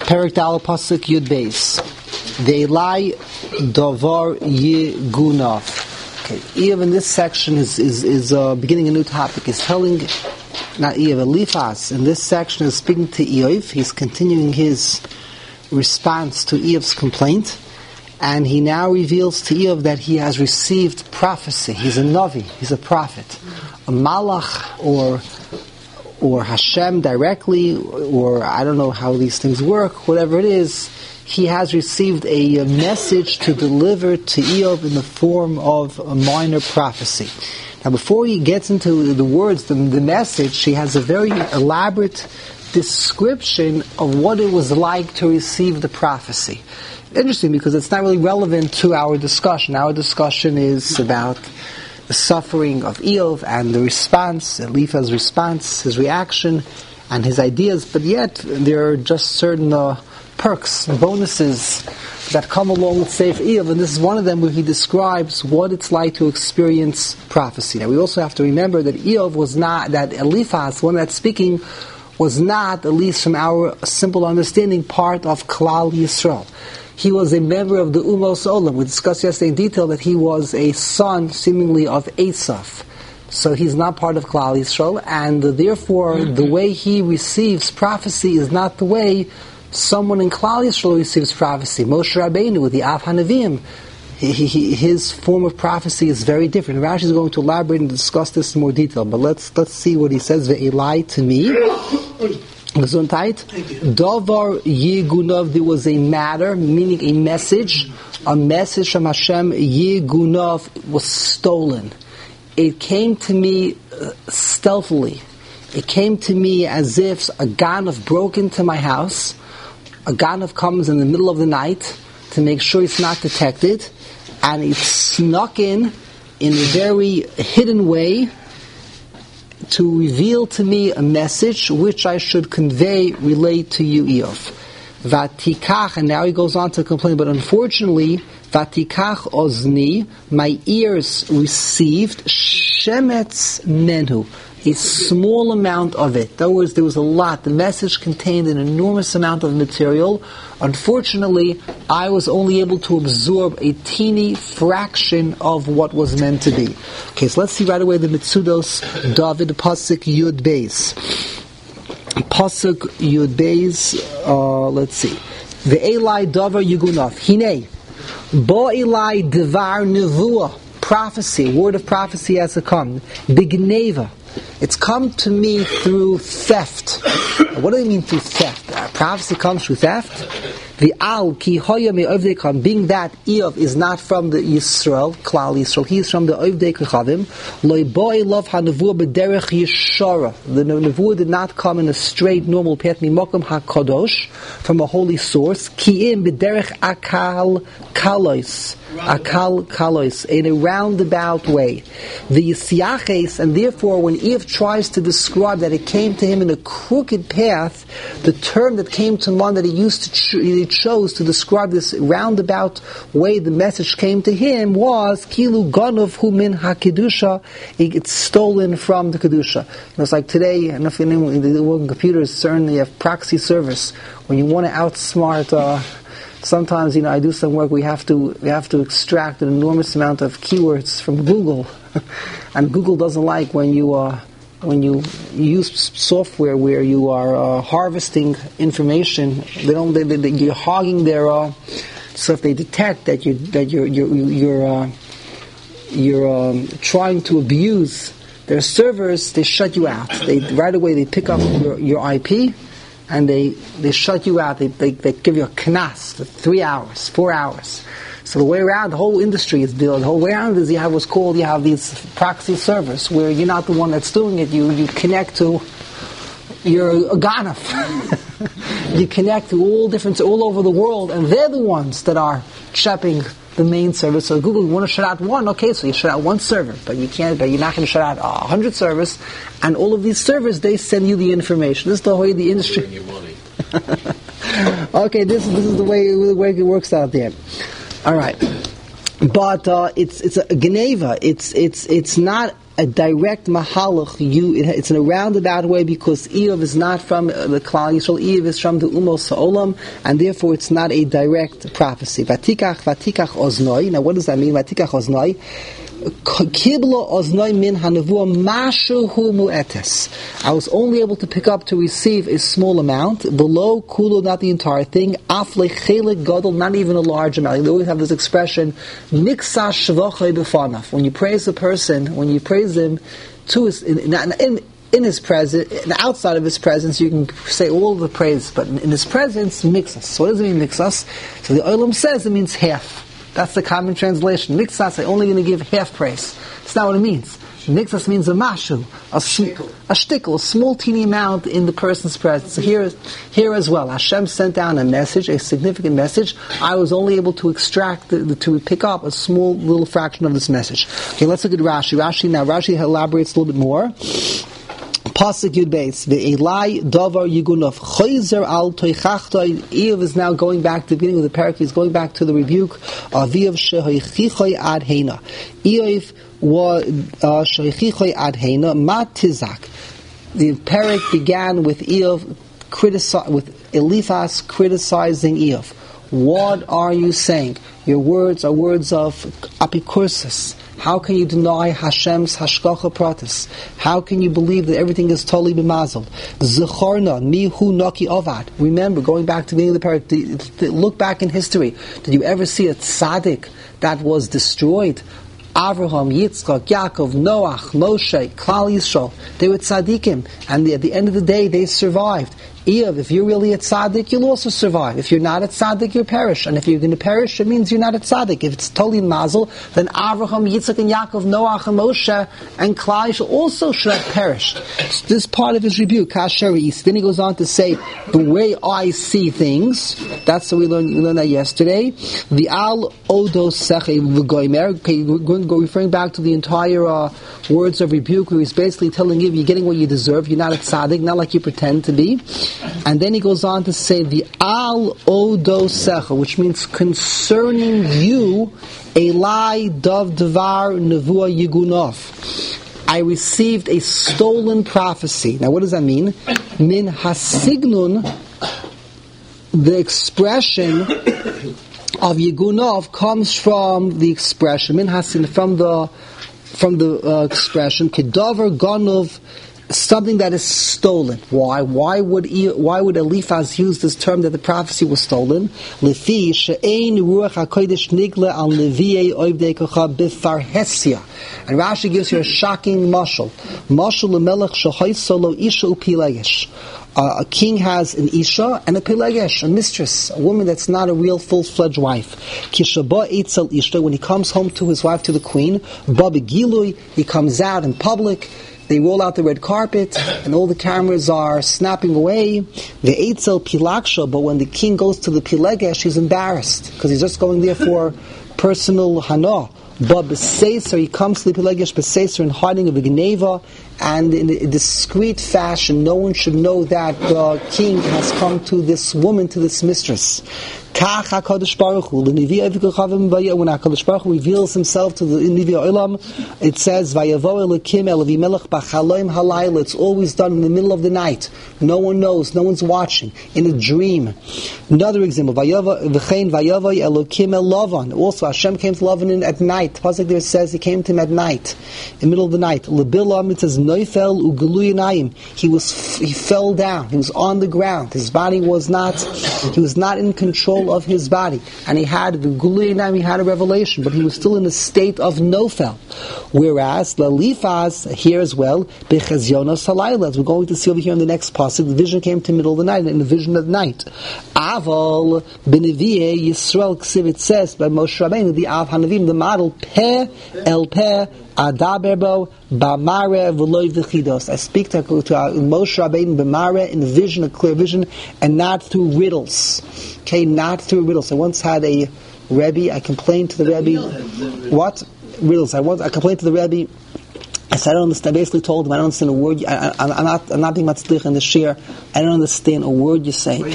Perek Dal Pasuk Yud Beis. Ve'elai Davar Yegunav. Okay, even this section is beginning a new topic. He's telling, not Eov, Eliphaz, in this section is speaking to Eov. He's continuing his response to Eov's complaint, and he now reveals to Eov that he has received prophecy. He's a Navi, he's a prophet. A Malach, or Hashem directly, or I don't know how these things work, whatever it is, he has received a message to deliver to Eov in the form of a minor prophecy. Now before he gets into the words, the message, he has a very elaborate description of what it was like to receive the prophecy. Interesting, because it's not really relevant to our discussion. Our discussion is about the suffering of Eov and the response, Eliphaz's response, his reaction, and his ideas, but yet there are just certain perks, bonuses that come along with Sefer Eov, and this is one of them where he describes what it's like to experience prophecy. Now we also have to remember that Eov was not, that Eliphaz, the one that's speaking, was not, at least from our simple understanding, part of Klal Yisrael. He was a member of the Umos Olam. We discussed yesterday in detail that he was a son, seemingly, of Esav. So he's not part of Klal Yisrael, and therefore the way he receives prophecy is not the way someone in Klal Yisrael receives prophecy. Moshe Rabbeinu with the Av HaNeviim, his form of prophecy is very different. Rashi is going to elaborate and discuss this in more detail, but let's see what he says. Ve'elai to me. Gesundheit. Davar Yegunav, there was a matter, meaning a message from Hashem. Yegunav was stolen. It came to me stealthily. It came to me as if a ganav broke into my house. A ganav comes in the middle of the night to make sure it's not detected, and it snuck in a very hidden way to reveal to me a message which I should convey, relate to you, Eov. Vatikach, and now he goes on to complain, but unfortunately, Vatikach ozni, my ears received shemetz menhu, a small amount of it. In other words, there was a lot. The message contained an enormous amount of material. Unfortunately, I was only able to absorb a teeny fraction of what was meant to be. Okay, so let's see right away the Mitzudos David Pasuk Yud Beis. Pasuk Yud Beis, let's see. Ve'elai Davar Yegunav. Hine. Bo Elai Devar Nevuah. Prophecy, word of prophecy has to come. Bigneva. It's come to me through theft. What do they mean through theft? Prophecy comes through theft. The al ki hoya me ovdei kachavim, being that Eov is not from the Yisrael, Klal Yisrael, he is from the ovdei kachavim. Loi boi lov hanevuah b'derech yishara. The nevuah did not come in a straight, normal path. Mimokum hakadosh, from a holy source. Ki im b'derech akal kalois. Akal kalois, in a roundabout way. The Yisiaches, and therefore when Eov tries to describe that it came to him in a crooked path, the term that came to mind that he chose to describe this roundabout way the message came to him was Kilu Ganov Hu Min HaKedusha, it gets stolen from the Kedusha. It's like today, I don't know if you know, the world in computers certainly have proxy service. When you want to outsmart sometimes, I do some work. We have to extract an enormous amount of keywords from Google, and Google doesn't like when you use software where you are harvesting information. You're hogging their. So if they detect that you're trying to abuse their servers, they shut you out. Right away they pick up your IP. And they shut you out. They give you a knas, 3 hours, 4 hours. So the way around, the whole industry is built. The whole way around is you have these proxy servers where you're not the one that's doing it. You connect to your ganaf. You connect to all over the world, and they're the ones that are shepping the main server. So Google, you want to shut out one, okay, so you shut out one server, but you're not going to shut out 100 servers, and all of these servers, they send you the information. This is the way the industry. Your money. Okay, this is the way it works out there. All right, but it's a Geneva. It's not a direct mahalach. It's in a roundabout way because Eov is not from the Klal Yisrael. Eov is from the Umos Ha'olam, and therefore it's not a direct prophecy. Vatikach oznoi. Now, what does that mean? Vatikach oznoi. Kibla oznoi min hanavua mashu hu mu'etes. I was only able to pick up to receive a small amount. Below kulo, not the entire thing. Afle chelik gadol, not even a large amount. They always have this expression, niksa shvachai b'fanav. When you praise a person, when you praise him to his in his presence, outside of his presence, you can say all the praise, but in his presence, mixas. So what does it mean, mixas? So the Olam says it means half. That's the common translation. Mixas, I'm only going to give half praise. That's not what it means. Mixas means a mashu, a shtickle, a small teeny amount in the person's presence. So here as well, Hashem sent down a message, a significant message. I was only able to extract, to pick up a small little fraction of this message. Okay, let's look at Rashi. Rashi elaborates a little bit more. Pasuk Yud Beis, ve'elai davar yigunov choizer al toichachtoi. Eov is now going back to the beginning of the parak. He's going back to the rebuke of Eov shehoichichoi ad heina. Eov was shehoichichoi ad heina matizak. The parak began with Eov with Eliphaz criticizing Eov. What are you saying? Your words are words of apikursis. How can you deny Hashem's hashgacha pratis? How can you believe that everything is totally b'mazel? Zechorna mihu naki avad. Remember, going back to the beginning of the parak, look back in history. Did you ever see a tzaddik that was destroyed? Avraham, Yitzchak, Yaakov, Noach, Moshe, Klal Yisrael, they were tzaddikim, and at the end of the day, they survived. Eov, if you're really a tzaddik, you'll also survive. If you're not a tzaddik, you'll perish. And if you're going to perish, it means you're not a tzaddik. If it's totally mazel, then Avraham, Yitzchak, and Yaakov, Noach, and Moshe, and Klal Yisrael also should have perished. So this part of his rebuke, Kasher. Then he goes on to say, the way I see things, that's what we learned that yesterday. The al odo seche v'goymer. Okay, we're going to go referring back to the entire words of rebuke, where he's basically telling you, you're getting what you deserve. You're not a tzaddik, not like you pretend to be. And then he goes on to say the al odo secha, which means concerning you, elai dav devar nevua yigunov. I received a stolen prophecy. Now, what does that mean? Min hasignun, the expression of yigunov comes from the expression min hasin, from the expression kedavar ganov, something that is stolen. Why? Why would Eliphaz use this term that the prophecy was stolen? Lefi she'ein ruach hakodesh nigle al leviei oivdei kocha b'farhesia. And Rashi gives here a shocking mashal. Mashal lemelech shehoyso lo isha upilegesh. A king has an isha and a pilegesh, a mistress, a woman that's not a real full-fledged wife. Kishaba eitzel ishta, when he comes home to his wife, to the queen, babi gilui, he comes out in public. They roll out the red carpet, and all the cameras are snapping away. The eitzel pilaksha, but when the king goes to the pilegesh, he's embarrassed because he's just going there for personal hana. But b'seiser, he comes to the pilegesh b'seiser in hiding of a gneva, and in a discreet fashion, no one should know that the king has come to this woman, to this mistress. Kach HaKadosh Baruch Hu, when HaKadosh Baruch Hu reveals himself to the Nevi Olam, it says, Vayavo Elokim Elavimelech B'chaloim Halayla. It's always done in the middle of the night. No one knows, no one's watching, in a dream. Another example, V'chein Vayavo Elokim Elavan. Also, Hashem came to Lavan at night. Pasuk there says he came to him at night, in the middle of the night. Lebilam, it says, Noifel Ugelu Yinayim. He fell down. He was on the ground. His body was not, he was not in control of his body, and he had a revelation, but he was still in a state of nofel. Whereas Eliphaz here as well, bechazyonos halayla, as we're going to see over here in the next pasuk, the vision came to the middle of the night, in the vision of the night. Aval b'nevi'ei Yisrael ksiv, it says by Moshe Rabbeinu, the Av Hanavim, the model peh el peh adaberbo b'mare v'loy v'chidos. I speak to Moshe Rabbeinu b'mare, in a vision, a clear vision, and not through riddles. Okay, not through riddles. I once had a Rebbe, I complained to the Rebbe. What? Riddles. I complained to the Rebbe. I said, I don't understand. I basically told him, I don't understand a word. I'm not being matzlich in the shir. I don't understand a word you're saying.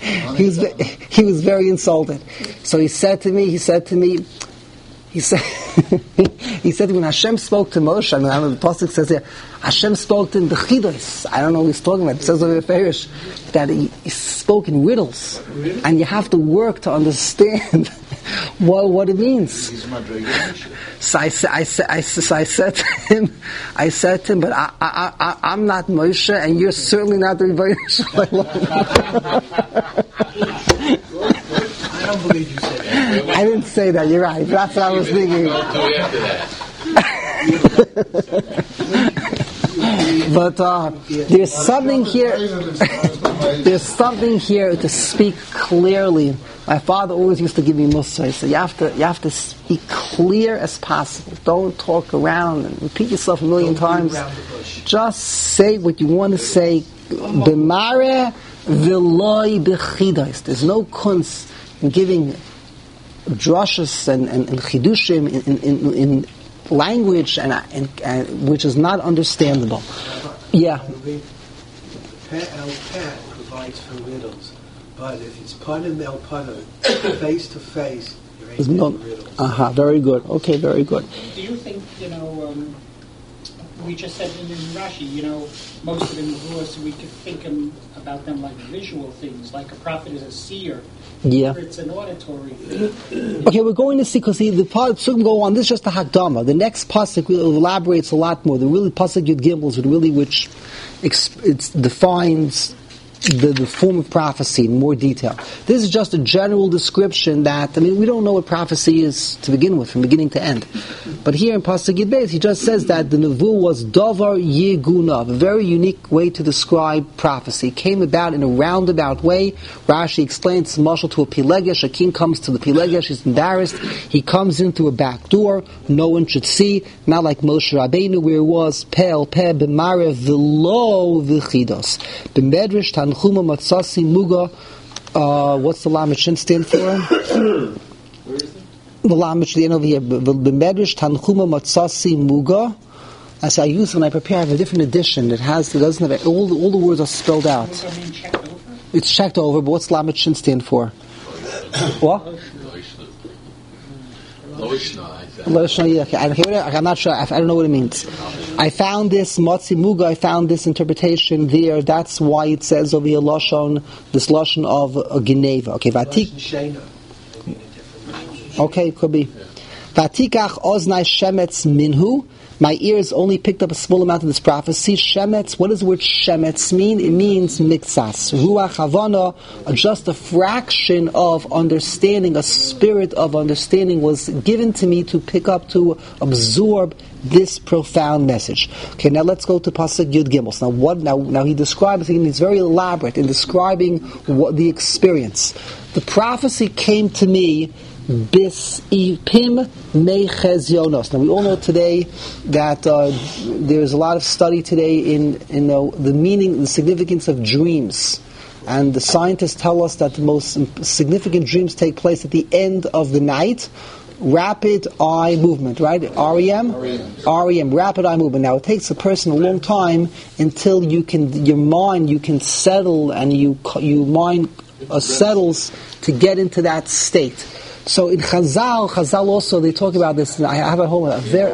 He was very insulted. So he said to me, He said when Hashem spoke to Moshe, I know the pasuk says here, Hashem spoke to him the chidos. I don't know what he's talking about. It says over Farish that he spoke in riddles, and you have to work to understand what it means. So I said to him, but I'm not Moshe, and you're certainly not the Rebbeinu Shalom. I don't believe you said that. I didn't say that. You're right. That's what I was thinking. But there's something here. There's something here to speak clearly. My father always used to give me mussar. He said, you have to speak clear as possible. Don't talk around and repeat yourself a million times. Just say what you want to say. B'mare v'loi b'chidos. There's no kunst in giving drushes and chidushim in language and which is not understandable. Yeah. Pet provides for riddles, but if it's panim el panim, face to face, there ain't no riddles. Very good. Okay, very good. Do you think, we just said in Rashi, most of the nevuos, we could think about them like visual things, like a prophet is a seer. Yeah. It's an auditory thing. Okay, we're going to see, because the pasuk go on, this is just a hakdama. The next pasuk elaborates a lot more. The really pasuk Yud Gimel is really which it defines the form of prophecy in more detail. This is just a general description that, we don't know what prophecy is to begin with, from beginning to end. But here in Pasuk Yud Beis, he just says that the Nevuah was Davar Yegunav, a very unique way to describe prophecy. It came about in a roundabout way. Rashi explains it's mashal to a Pilegesh. A king comes to the Pilegesh, he's embarrassed. He comes in through a back door. No one should see. Not like Moshe Rabbeinu, where it was Pel Peh B'Marev V'lo V'chidos. B'Medrash Tanchuma Matzasi Muga. What's the Lamed Shin stand for? Where is it? The Lamed Shin over here. B'Medrash Tanchuma Matzasi Muga. As I use when I prepare, I have a different edition that doesn't have all the words are spelled out. It's checked over, but what's Lamed Shin stand for? What? Loishna, okay. I'm not sure. I don't know what it means. I found this Matzi Muga. I found this interpretation there. That's why it says over here this lashon of Geneva. Okay, Vatik. Okay, could be. Vatikach oznai shemetz minhu. My ears only picked up a small amount of this prophecy. Shemetz, what does the word shemetz mean? It means miktsas. Ruach havana, just a fraction of understanding, a spirit of understanding was given to me to pick up, to absorb this profound message. Okay, now let's go to Pasuk Yud Gimel. Now he describes, he's very elaborate in describing what the experience. The prophecy came to me Bis-ipim mechezionos. Now we all know today that there's a lot of study today in the meaning, the significance of dreams, and the scientists tell us that the most significant dreams take place at the end of the night. Rapid eye movement, right? REM, rapid eye movement. Now it takes a person a long time until you can settle, and your mind settles to get into that state. So in Chazal also they talk about this. I have at home a very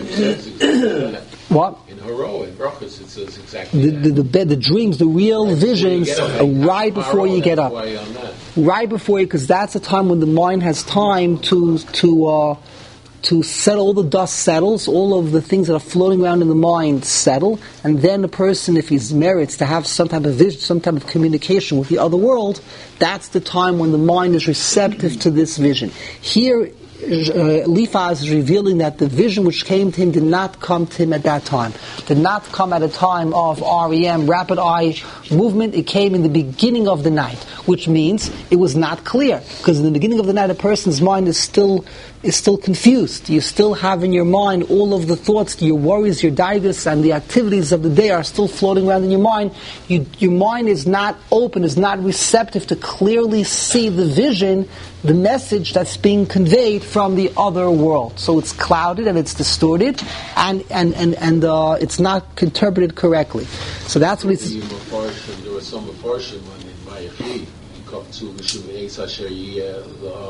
what? In Haro, in Brachos, it says exactly the dreams, the real visions, right before you get up, right before you, because that's the time when the mind has time to settle. All the dust settles, all of the things that are floating around in the mind settle, and then the person, if he's merits to have some type of vision, some type of communication with the other world, that's the time when the mind is receptive to this vision. Here, Eliphaz is revealing that the vision which came to him did not come to him at that time. Did not come at a time of REM, rapid eye movement. It came in the beginning of the night, which means it was not clear. Because in the beginning of the night, a person's mind is still confused. You still have in your mind all of the thoughts, your worries, your daigas, and the activities of the day are still floating around in your mind. Your mind is not open, is not receptive to clearly see the vision, the message that's being conveyed from the other world. So it's clouded and it's distorted, and it's not interpreted correctly. So that's what it's. There was some portion when in Mayachi, you come to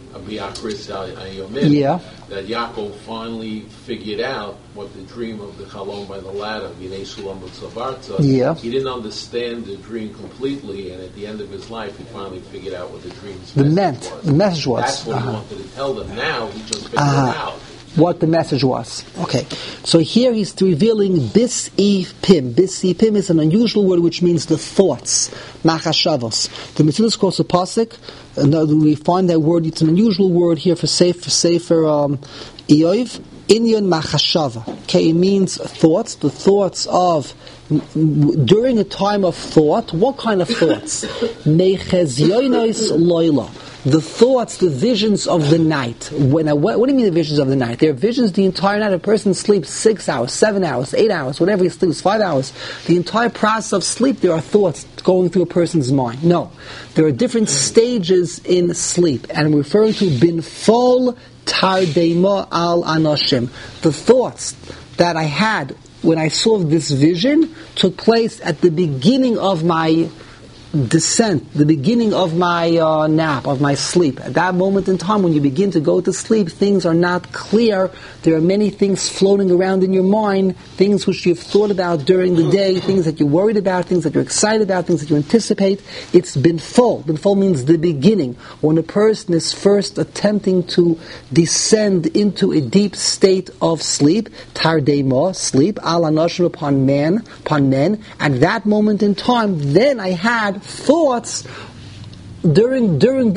Biakris Ayomim, Yeah. that Yaakov finally figured out what the dream of the Chalom by the ladder, Yinei Sulam B'Tzavarta. Yeah. He didn't understand the dream completely, and at the end of his life, he finally figured out what the dream's The message was. The message was. That's what he wanted to tell them. Now he just figured it out. What the message was. Okay. So here he's revealing bis-i-pim. Bis-i-pim is an unusual word which means the thoughts. Machashavos. The Metzudas quotes a pasuk. We find that word, it's an unusual word here for Sefer Iyov. Inyan machashava. Okay, it means thoughts. The thoughts of, during a time of thought, what kind of thoughts? Mechezyonos loila. The thoughts, the visions of the night. What do you mean the visions of the night? There are visions the entire night. A person sleeps 6 hours, 7 hours, 8 hours, whatever he sleeps, 5 hours. The entire process of sleep, there are thoughts going through a person's mind. No. There are different stages in sleep. And I'm referring to binfol tardema al anoshim. The thoughts that I had when I saw this vision took place at the beginning of my descent, the beginning of my nap, of my sleep. At that moment in time, when you begin to go to sleep, things are not clear. There are many things floating around in your mind, things which you've thought about during the day, things that you're worried about, things that you're excited about, things that you anticipate. It's binfol. Binfol means the beginning. When a person is first attempting to descend into a deep state of sleep, tardema, sleep, al anoshim, upon men, at that moment in time, then I had thoughts during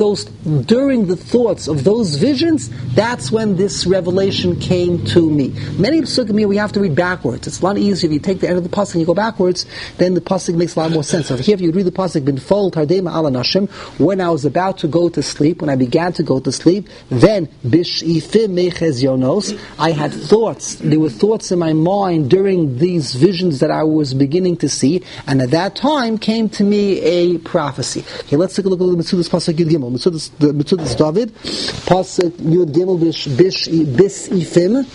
the thoughts of those visions. That's when this revelation came to me. Many psukim here we have to read backwards. It's a lot easier if you take the end of the pasuk and you go backwards. Then the pasuk makes a lot more sense. So here, if you read the pasuk, binfol tardema al anashim, when I was about to go to sleep, when I began to go to sleep, then bish'ifim mechezyonos, I had thoughts. There were thoughts in my mind during these visions that I was beginning to see, and at that time came to me a prophecy. Okay, let's take a look at the Metzudas pasuk Yud Gimel. Metzudas David pasuk Yud Gimel bis-ifim.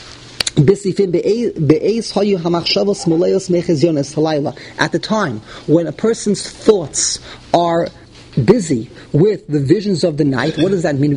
At the time when a person's thoughts are busy with the visions of the night, what does that mean?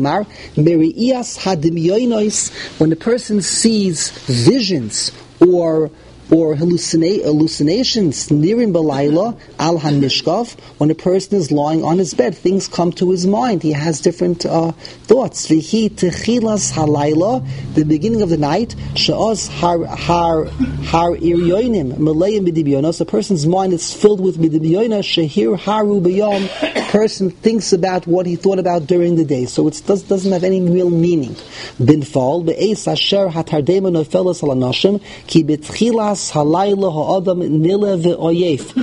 When the person sees visions or hallucinations, nirim balayla al hamishkav, when a person is lying on his bed, things come to his mind. He has different thoughts. V'hi techilas halayla, the beginning of the night, she'oz har iryonim malayim b'dibyonos. A person's mind is filled with b'dibyonos shehir haru b'yom. Person thinks about what he thought about during the day, so it doesn't have any real meaning. Binfal be'es asher hatardema nofelas al anoshim ki betchilas halayla ha'adam nile ve'oyef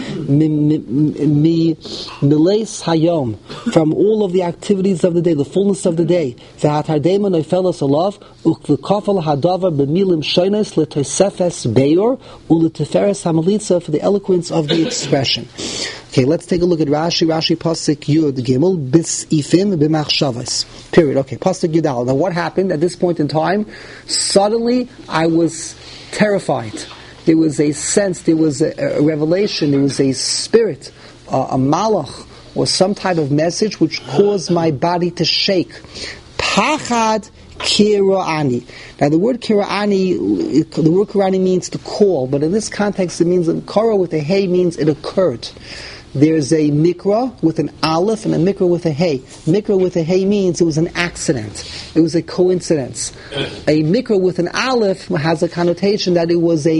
mileis hayom, from all of the activities of the day, the fullness of the day. Ve'hatardema nofelas alav ukv'kafal hadavar b'milim shoynes l'tosefes beyor u'l'teferes hamalitza, for the eloquence of the expression. Okay, let's take a look at Rashi. Rashi pasuk Yud Gimel bis-ifim b'machshavas. Period. Okay, pasuk Yudal. Now, what happened at this point in time? Suddenly, I was terrified. There was a sense, there was a revelation, there was a spirit, a malach, or some type of message which caused my body to shake. Pachad kira'ani. Now, the word kira'ani means to call, but in this context, it means kara with a hey means it occurred. There's a mikra with an aleph and a mikra with a hey. Mikra with a hey means it was an accident. It was a coincidence. A mikra with an aleph has a connotation that it was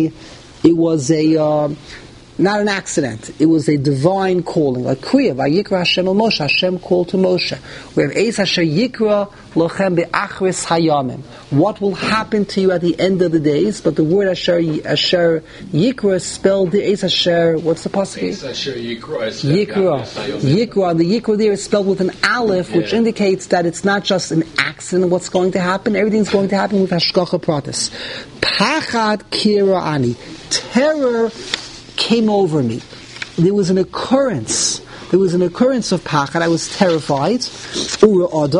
not an accident. It was a divine calling. Like Kriya, Vayikra Hashem el Moshe. Hashem called to Moshe. We have Eis Asher Yikra Lochem Be'achris Hayamim. What will happen to you at the end of the days? But the word Asher Yikra is spelled the Eis Asher. What's the pasuk? Eis Asher Yikra. Yikra. And the Yikra there is spelled with an aleph, which indicates that it's not just an accident. What's going to happen? Everything's going to happen with Hashgacha Pratis. Pachad Kira'ani. Terror came over me. There was an occurrence of pachad. I was terrified. Ura'ada.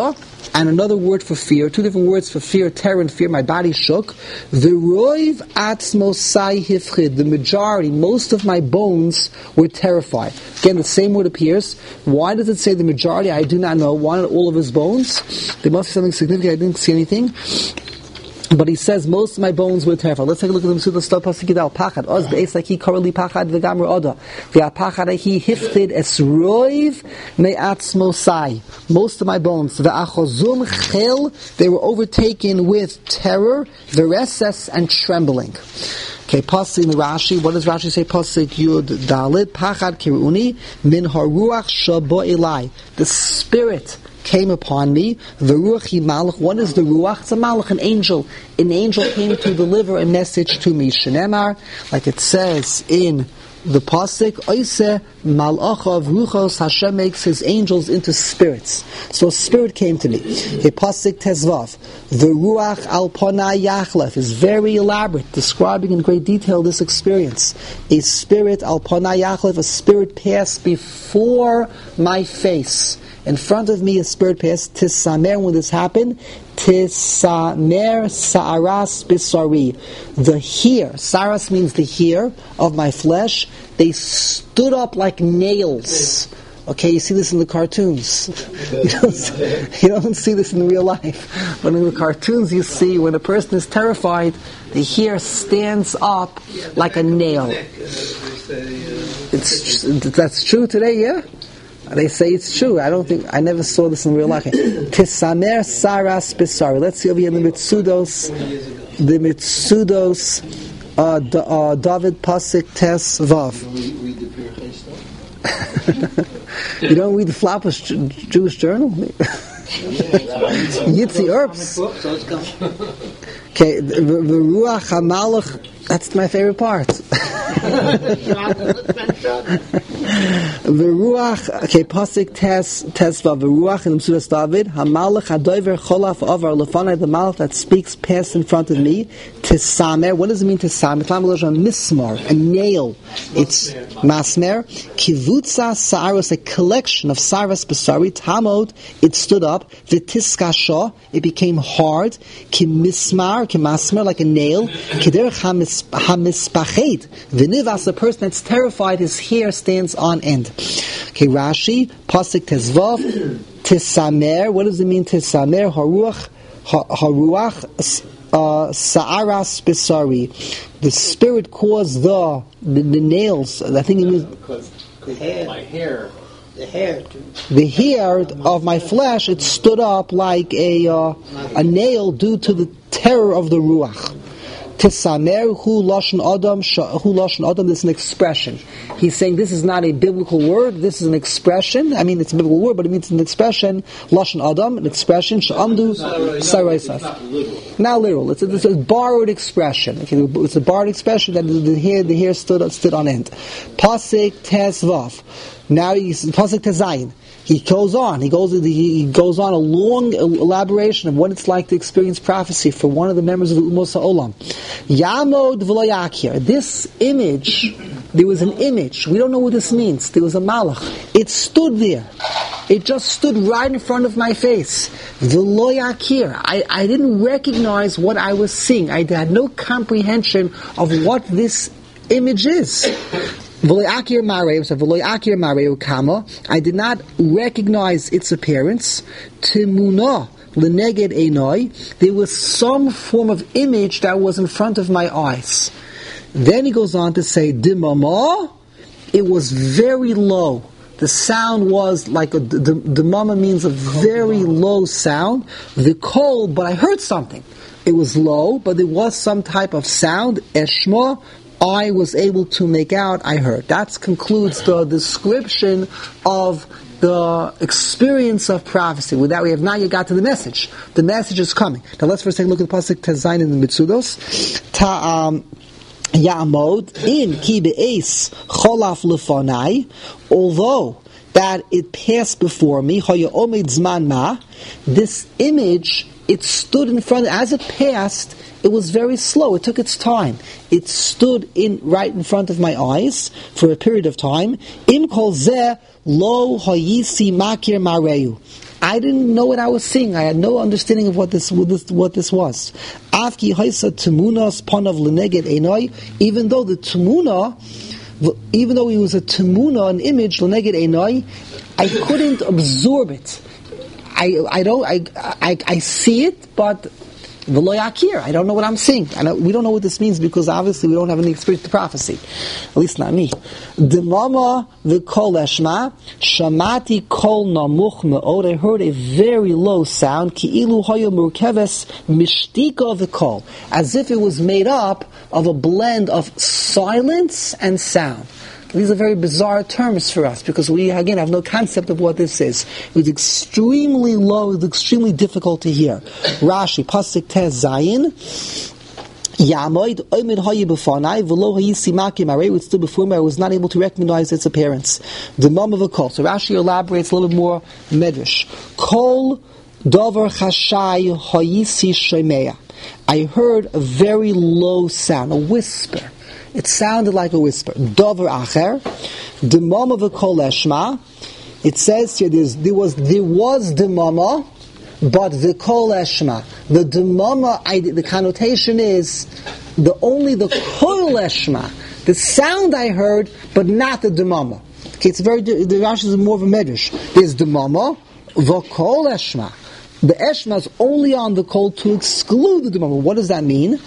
and another word for fear, two different words for fear, terror and fear. My body shook. V'roiv atzmosai hifchid. The majority, most of my bones were terrified. Again, the same word appears. Why does it say the majority? I do not know. Why not all of his bones? There must be something significant. I didn't see anything. But he says most of my bones were terrified. Let's take a look at the Mesuda Stop Pasuk Yidal. Pachad. Oz be'es like he korali pachad v'gamr oda. V'apachad he hifted es roiv me'atzmosai. Most of my bones. V'achozum chil. They were overtaken with terror, v'reses, and trembling. Okay, Pasuk in the Rashi. What does Rashi say? Pasuk Yud Dalid. Pachad kiruni min haruach shabo ilai. The Spirit came upon me. The Ruach Malach. What is the Ruach? It's a Malach, an angel. An angel came to deliver a message to me. Shenemar, like it says in the Pasuk, Oise Malachav Ruchos. Hashem makes His angels into spirits. So a spirit came to me. The Pasuk Tezvav. The Ruach Al Panai Yachlef is very elaborate, describing in great detail this experience. A spirit Al Panai Yachlef, a spirit passed before my face. In front of me, a spirit passed. Tisamer, when this happened, Tisamer Sa'aras Bisari. The hair, Saras means the hair of my flesh, they stood up like nails. Okay, you see this in the cartoons. You don't see this in real life. But in the cartoons you see, when a person is terrified, the hair stands up like a nail. That's true today, yeah? They say it's true. I never saw this in real life. Tisamer Saras Bisari. Let's see over here in the Mitsudos. David Pasik Tes Vav. You don't read the Flappers Jewish Journal? Yitzi Herbs. Okay, the Ruach HaMalach, that's my favorite part. V'ruach, okay, Pasuk Tesva, V'ruach in the Mesudas David, Hamalach Hadover Cholaf Avar Lefanai, the Malach that speaks past in front of me, Tisamer. What does it mean Tisamer? Tlamalosha Mismar, a nail. It's Masmer. Kivutza Sa'aros, a collection of Saras Basari, Tamod, it stood up. V'tiskasha, it became hard. Kimismar, Kimasmer, like a nail. Kiderech Hamispachet, V'nivas, the person that's terrified, his hair stands on end. Okay, Rashi, Pasuk Tezvav, Tisamer. What does it mean Tisamer? Haruach Sa'aras Bisari. The Spirit caused the nails. I think it means my hair. The hair of my flesh, it stood up like a nail due to the terror of the Ruach. Tisamer hu lashon adam, this is an expression. He's saying this is not a biblical word, this is an expression. I mean, it's a biblical word, but it means an expression. Lashon adam, an expression. Sha'amdu saraisaf. Not literal. It's a borrowed expression. Okay, it's a borrowed expression that the hair stood on end. Pasik Tesvav. Now he's Pasik Tezayin. He goes on. He goes on a long elaboration of what it's like to experience prophecy for one of the members of the Umos HaOlam. Yamod v'lo yakir. This image, there was an image. We don't know what this means. There was a malach. It stood there. It just stood right in front of my face. V'lo yakir. I didn't recognize what I was seeing. I had no comprehension of what this image is. I did not recognize its appearance. Timuna l'neged einoi. There was some form of image that was in front of my eyes. Then he goes on to say, Dimama, it was very low. The sound was like Dimama means a very low sound. The cold, but I heard something. It was low, but there was some type of sound. Eshma, I was able to make out, I heard. That concludes the description of the experience of prophecy. With that, we have not yet got to the message. The message is coming. Now let's first take a look at the Pasuk Tezayin in the Mitsudos. Ya'amod in ki be'es cholaf lefonai, although that it passed before me, ha'ya'omid zman ma, this image, it stood in front, as it passed, it was very slow. It took its time. It stood right in front of my eyes for a period of time. Im kol zeh lo hayisi makir mareu. I didn't know what I was seeing. I had no understanding of what this was. Avki haisa temunas panav leneged einai. Even though the temuna, even though he was a temuna, an image leneged einai, I couldn't absorb it. I see it, but v'lo yakir. I don't know what I'm seeing. We don't know what this means because obviously we don't have any experience with prophecy. At least not me. Demama v'kol eshma shamati kol namuch me'od. I heard a very low sound. Ki'ilu hoya murkeves mishtika v'kol. As if it was made up of a blend of silence and sound. These are very bizarre terms for us because we, again, have no concept of what this is. It was extremely low, it was extremely difficult to hear. Rashi, Pasuk Tez Zayin, Yamoid Oimid Hayi B'fanai V'lo Hayisi Maki Marei, which stood before me, I was not able to recognize its appearance. The mom of a kol. So Rashi elaborates a little bit more medrash. Kol Dover Chashai Hayisi Shemeya. I heard a very low sound, a whisper. It sounded like a whisper. Dover acher, demama v'kol eshma. It says here there was demama, but v'kol eshma. The demama, the connotation is only the kol eshma, the sound I heard, but not the demama. Okay, it's the Rashi is more of a medrash. There's demama v'kol eshma. The eshma is only on the kol to exclude the demama. What does that mean?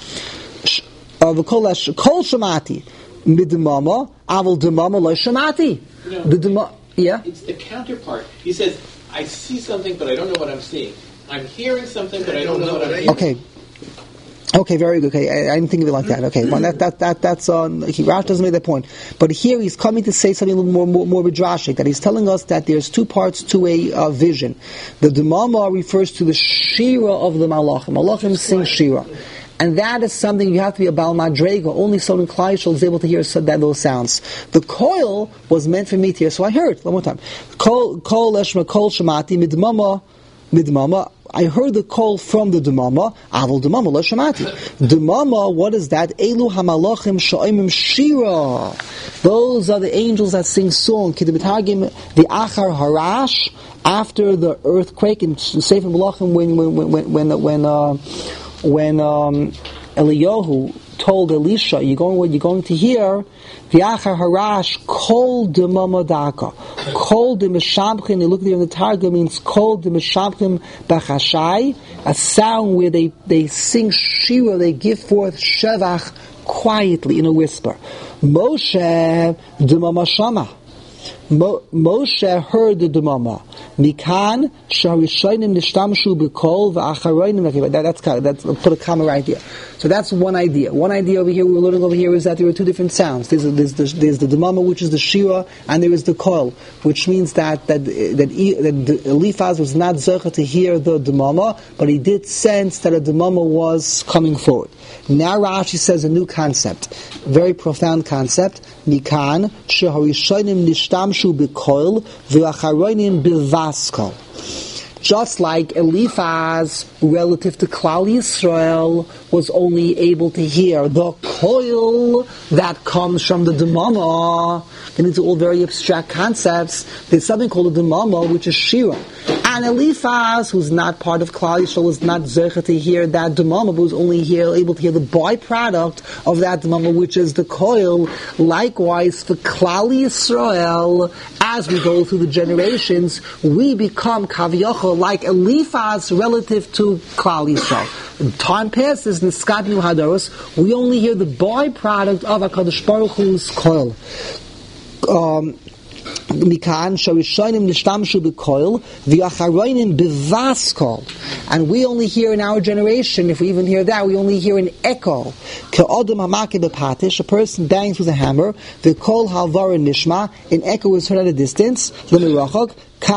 Kol shamati midmama aval demama lo shamati. It's the counterpart. He says, "I see something, but I don't know what I'm seeing. I'm hearing something, but I don't know what I'm hearing." Okay, very good. Okay, I didn't think of it like that. Okay, well, that's Rashi doesn't make that point. But here he's coming to say something a little more midrashic, that he's telling us that there's two parts to a vision. The demama refers to the shira of the malachim. Malachim sing shira. And that is something you have to be a Baal Madrega. Only someone in Klal Yisrael is able to hear those sounds. The koil was meant for me to hear, so I heard. One more time. Kol eshma kol shamati midmama. I heard the call from the demama. Aval demama lo shamati. Demama, what is that? Elu hamalachim sha'imim shira. Those are the angels that sing song. Kidimitagim the achar harash, after the earthquake in Sefer Malachim when Eliyahu told Elisha, you're going to hear V'achar harash kol demama daka. Kol demeshamchim, you look there in the Targum, means kol demeshamchim b'chashai, a sound where they sing shira, they give forth shevach quietly in a whisper. Moshe demama shama. Moshe heard the demama. Mikan sharishonim nishtamshu b'kol v'acharonim. That's put a comma right there. So that's one idea. One idea over here we're learning over here is that there are two different sounds. There's the demama, which is the shira, and there is the kol, which means that Eliphaz was not zocher to hear the demama, but he did sense that a demama was coming forward. Now Rashi says a new concept, very profound concept. Mikan sharishonim nishtamshu b'kol v'acharonim b'vaskol. Just like Eliphaz, relative to Klal Yisrael, was only able to hear the koil that comes from the demama. Get into all very abstract concepts. There's something called a demama, which is shira. And Eliphaz, who's not part of Klal Yisrael, was not zecher to hear that demama, but was only able to hear the byproduct of that demama, which is the koil. Likewise, for Klal Yisrael, as we go through the generations, we become kaviyachol like Eliphaz relative to Klal Yisrael. Time passes, niskadnu hadaros, we only hear the byproduct of HaKadosh Baruch Hu's koil. Mikan sharishonim nishtamshu b'koil v'acharonim b'vaskol, and we only hear in our generation, if we even hear that, we only hear an echo. Ke'odom hamake b'patish, a person bangs with a hammer. V'kol halvara nishma, an echo is heard at a distance. L'mirachok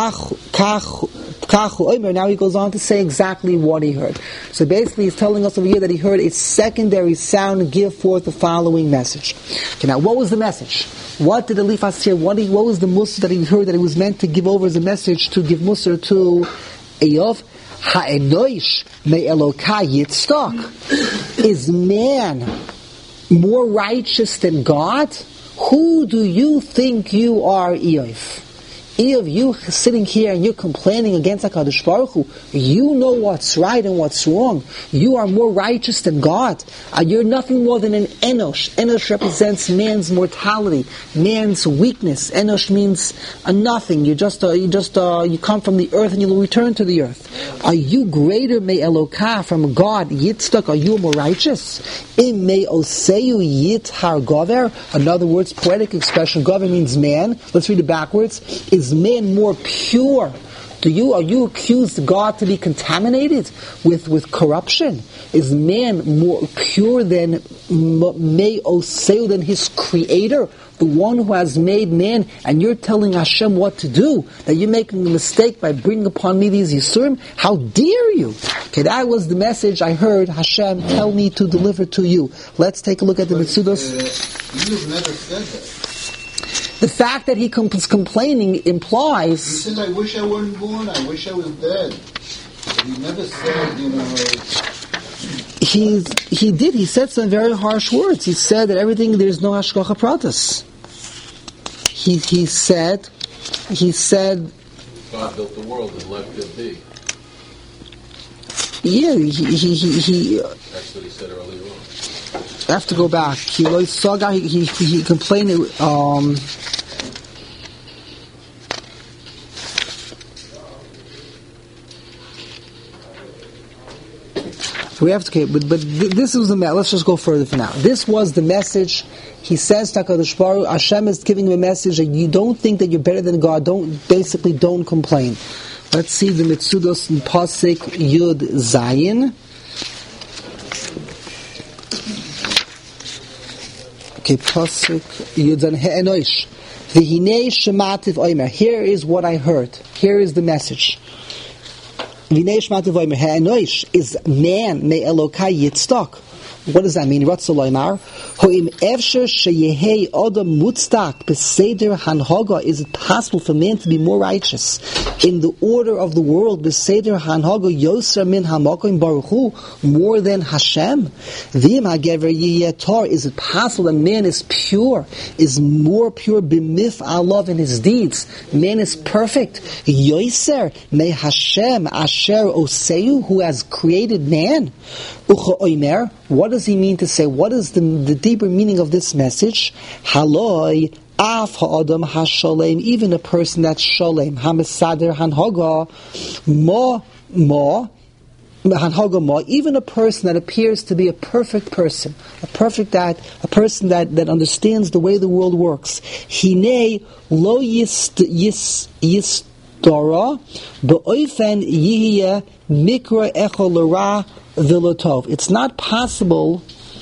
kachu omer. Now he goes on to say exactly what he heard. So basically, he's telling us over here that he heard a secondary sound give forth the following message. Okay, now what was the message? What did Eliphaz hear? What was the musar that he heard that he was meant to give over as a message to give musar to Eov? Ha'enoish me'elokai yitztak. Is man more righteous than God? Who do you think you are, Eov? If you sitting here and you're complaining against HaKadosh Baruch Hu, you know what's right and what's wrong. You are more righteous than God. You're nothing more than an Enosh. Enosh represents man's mortality, man's weakness. Enosh means a nothing. You come from the earth and you'll return to the earth. Are you greater, me Elokah, from God, Yitzchak? Are you more righteous? In me Oseyu Yithar Gover. In other words, poetic expression, Gover means man. Let's read it backwards. Is man more pure? Are you accused God to be contaminated with corruption? Is man more pure than than his creator, the one who has made man, and you're telling Hashem what to do, that you're making a mistake by bringing upon me these Yisurim? How dare you? Okay, that was the message I heard Hashem tell me to deliver to you. Let's take a look at the Mitzudos. You've never said that. The fact that he is complaining implies... He said, I wish I wasn't born, I wish I was dead. But he never said, He did. He said some very harsh words. He said that there's no hashgacha pratis. He said... God built the world and left it be. Yeah, That's what he said earlier on. I have to go back. He complained. We have to. But this was the. Let's just go further for now. This was the message. He says, "HaKadosh Baruch Hu, Hashem is giving him a message that you don't think that you're better than God. Don't complain." Let's see the Mitzudos in Pasuk Yud Zayin. Okay, Pasuk Yud Zayin He'enosh. V'hinei shemativ oimer. Here is what I heard. Here is the message. V'hinei shemativ oimer. He'enosh is man me Elokai yitztok. What does that mean? Ratzaloymar. Ho'im efsher sheyehei odam mutztak beseder hanhaga. Is it possible for man to be more righteous in the order of the world? Beseder hanhaga yoser min hamakom baruch hu, more than Hashem. V'im hagever yiyetar. Is it possible that man is pure, is more pure b'mif alav in his deeds? Man is perfect. Yoser me Hashem asher oseu, who has created man. Ucha oimer. What does he mean to say? What is the deeper meaning of this message? Haloi af ha'adam ha'sholem, even a person that's sholem, ha'mesader hanhaga, hanhaga ma, even a person that appears to be a perfect person, a person that understands the way the world works. Hine lo yisdara ba'ofen yihya mikra echol l'ra v'lotov. It's not possible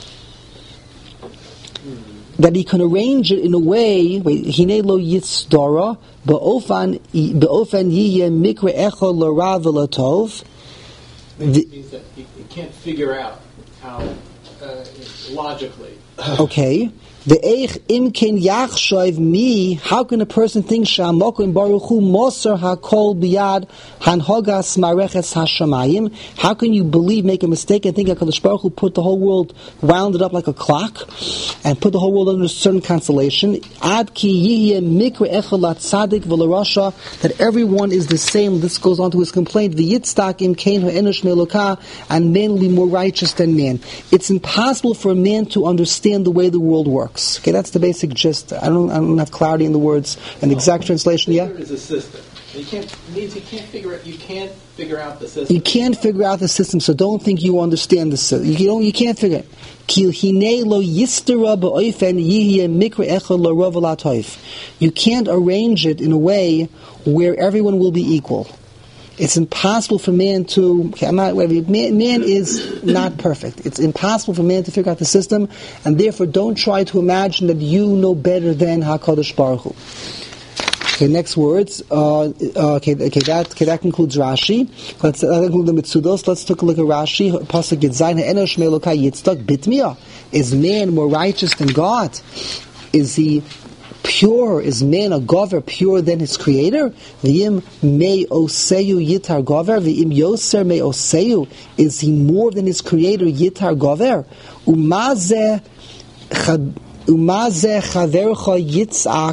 that he can arrange it in a way. Hine lo yisdara ba'ofen yihya mikra echol l'ra v'lotov. It means that you can't figure out how logically. Okay. The eich imkin yachshav mi. How can a person think sha'amokim baruch hu moser hakol biyad hanhogas mareches hashamayim? How can you make a mistake and think HaKadosh Baruch Hu put the whole world wound it up like a clock and put the whole world under a certain constellation? Ad ki yihye mikra echolat tzadik v'lerasha, that everyone is the same. This goes on to his complaint. V'yitztak im kein ha'enosh me'elokah, and man will be more righteous than man. It's impossible for a man to understand the way the world works. Okay, that's the basic gist. I don't have clarity in the words. An exact translation, yeah? Is a system. You can't figure out the system. You can't figure out the system, so don't think you understand the system. You can't figure it. You can't arrange it in a way where everyone will be equal. It's impossible for man to... Man is not perfect. It's impossible for man to figure out the system, and therefore don't try to imagine that you know better than HaKadosh Baruch Hu. Okay, next words. That concludes Rashi. Let's conclude the Mitzudos. Let's take a look at Rashi. Pasuk Yitzayin Ha'enosh Me'elokah Yitzdak Bitmiyah. Is man more righteous than God? Is he pure? Is man a gover pure than his creator? V'im mei oseyu yitar gover. V'im yoser mei oseyu. Is he more than his creator yitar gover? Umazeh chavercha yitzak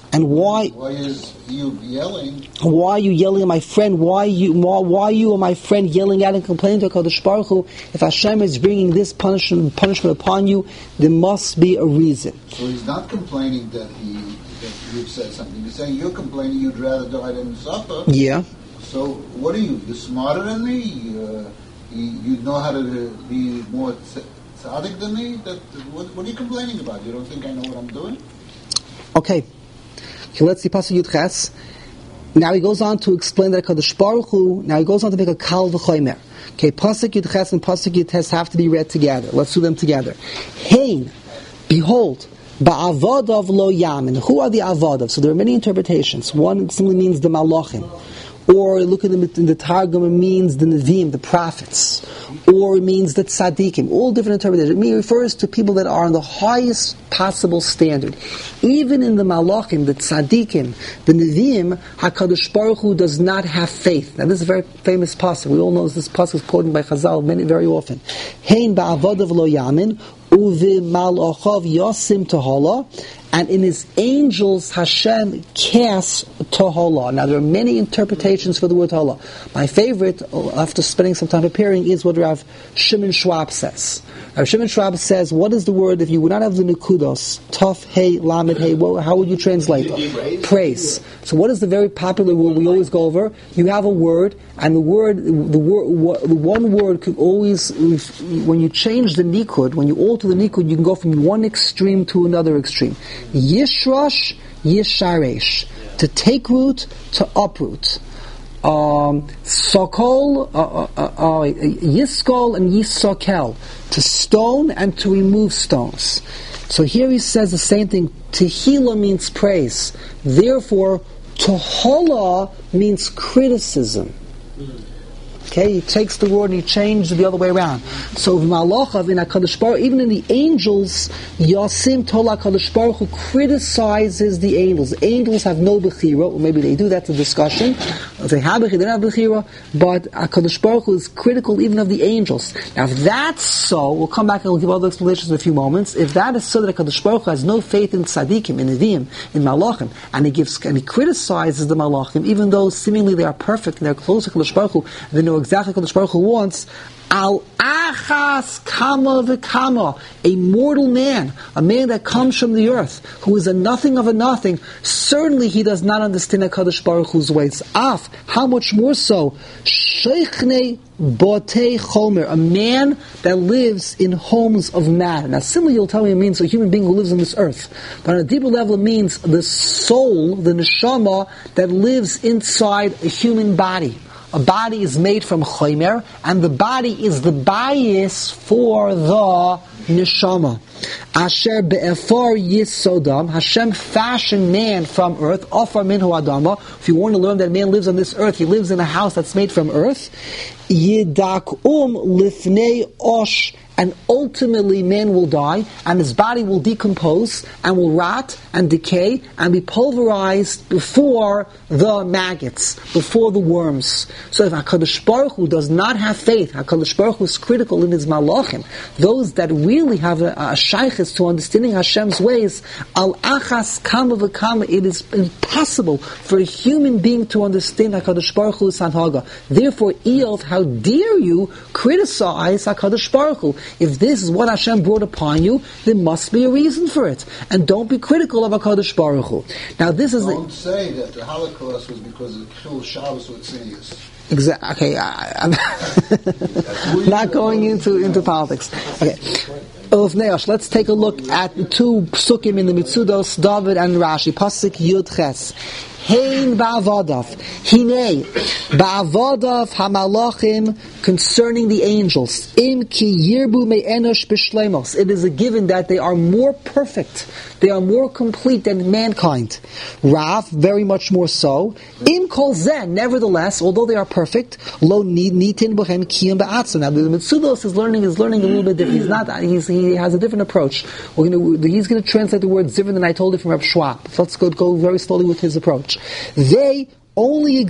And why? Why is you yelling? Why are you yelling at my friend? Why are you and my friend yelling at and complaining to HaKadosh Baruch Hu? If Hashem is bringing this punishment upon you, there must be a reason. So he's not complaining that you've said something. He's saying you're complaining you'd rather die than suffer. Yeah. So what are you? You're smarter than me? You know how to be more tzaddik than me? What are you complaining about? You don't think I know what I'm doing? Okay, let's see Pasuk Yud Ches. Now he goes on to explain that HaKadosh Baruch Hu, now he goes on to make a kal v'chomer. Okay, Pasuk Yud Ches and Pasuk Yud Tes have to be read together. Let's do them together. Hein, behold, ba'avadav lo yamin. Who are the avadav? So there are many interpretations. One simply means the malachim. Or look at them in the Targum, it means the Nevi'im, the prophets. Or it means the Tzaddikim. All different interpretations. It refers to people that are on the highest possible standard. Even in the Malachim, the Tzaddikim, the Nevi'im, HaKadosh Baruch Hu does not have faith. Now this is a very famous pasuk. We all know this pasuk is quoted by Chazal very often. Hein ba'avodav lo yamin, uvi malachav yasim tohala. And in his angels, Hashem casts Tohala. Now, there are many interpretations for the word Tohala. My favorite, after spending some time preparing, is what Rav Shimon Schwab says. Rav Shimon Schwab says, what is the word, if you would not have the Nukudos, Tov, Hey, Lamed, Hey, how would you translate? Praise. So what is the very popular word we always go over? You have a word, and the one word could always, when you change the Nikud, when you alter the Nikud, you can go from one extreme to another extreme. Yishrosh, Yisharesh. To take root, to uproot. Sokol, Yiskol and Yisokel. To stone and to remove stones. So here he says the same thing. Tehillah means praise. Therefore, Tohala means criticism. Okay, he takes the word and he changes it the other way around. So Malachav in HaKadosh Baruch, even in the angels, Yasim Tola HaKadosh Baruch who criticizes the angels. The angels have no bechira, or maybe they do, that's a discussion. If they have bechira, they don't have bechira, but HaKadosh Baruch Hu is critical even of the angels. Now if that's so, we'll come back and we'll give other explanations in a few moments. If that is so that HaKadosh Baruch Hu has no faith in tzaddikim, in neviim, in malachim, and he criticizes the malachim, even though seemingly they are perfect and they're close to HaKadosh Baruch Hu, they know exactly what HaKadosh Baruch Hu wants. Al achas kama v'kama, a mortal man, a man that comes from the earth, who is a nothing of a nothing, certainly he does not understand HaKadosh Baruch Hu's ways. Af, how much more so? Sheichne botei chomer, a man that lives in homes of matter. Now, simply you'll tell me it means a human being who lives on this earth. But on a deeper level it means the soul, the neshama, that lives inside a human body. A body is made from chomer, and the body is the bias for the neshama. Asher be'efar yisodam, Hashem fashioned man from earth, afar minhu adama. If you want to learn that man lives on this earth, he lives in a house that's made from earth. Yidakum lifnei osh, and ultimately man will die, and his body will decompose, and will rot, and decay, and be pulverized before the maggots, before the worms. So if HaKadosh Baruch Hu does not have faith, HaKadosh Baruch Hu is critical in his malachim, those that really have a shaykhis to understanding Hashem's ways, al achas kama v'kama, it is impossible for a human being to understand HaKadosh Baruch Hu's hanhaga. Therefore, Eov, how dare you criticize HaKadosh Baruch Hu? If this is what Hashem brought upon you, there must be a reason for it. And don't be critical of HaKadosh Baruch Hu. Now this is... Don't say that the Holocaust was because it killed Shabbos with Tznius. Exactly. Okay, I'm not going into politics. Okay. Let's take a look at the two psukim in the Mitzudos, David and Rashi. Pasuk Yud Ches. Hein ba'avadav, hine ba'avadav hamalachim, concerning the angels. Im ki yirbu me'enosh b'shleimos. It is a given that they are more perfect, they are more complete than mankind. Rav, very much more so. Im kol zeh, nevertheless, although they are perfect, lo nitin b'chem kiyam ba'atzim. Now the Mitzudos is learning a little bit different. He has a different approach. He's going to translate the word different than I told you from Reb Schwab. So let's go very slowly with his approach. They only